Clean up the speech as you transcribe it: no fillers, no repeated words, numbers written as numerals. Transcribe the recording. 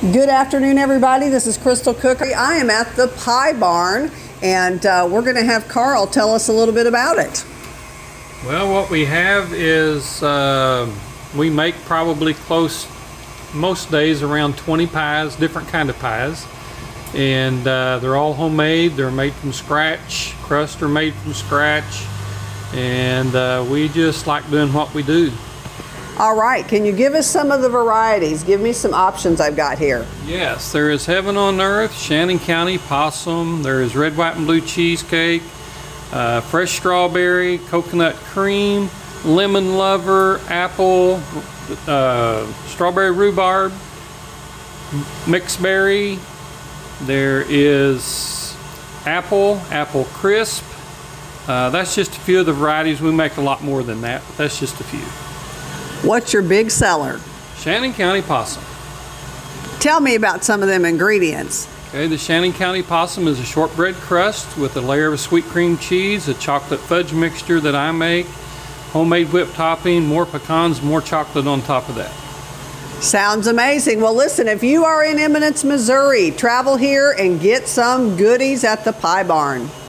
Good afternoon, everybody. This is Crystal Cook. I am at the Pie Barn, and we're going to have Carl tell us a little bit about it. Well, what we have is we make probably most days around 20 pies, different kind of pies, and they're all homemade. They're made from scratch. Crusts are made from scratch, and we just like doing what we do. All right, can you give us some of the varieties? Give me some options I've got here. Yes, there is Heaven on Earth, Shannon County Possum, there is Red, White, and Blue Cheesecake, Fresh Strawberry, Coconut Cream, Lemon Lover, Apple, Strawberry Rhubarb, Mixed Berry, there is Apple Crisp. That's just a few of the varieties. We make a lot more than that, but that's just a few. What's your big seller? Shannon County Possum. Tell me about some of them ingredients. Okay, the Shannon County Possum is a shortbread crust with a layer of sweet cream cheese, a chocolate fudge mixture that I make, homemade whipped topping, more pecans, more chocolate on top of that. Sounds amazing. Well, listen, if you are in Eminence, Missouri, travel here and get some goodies at the Pie Barn.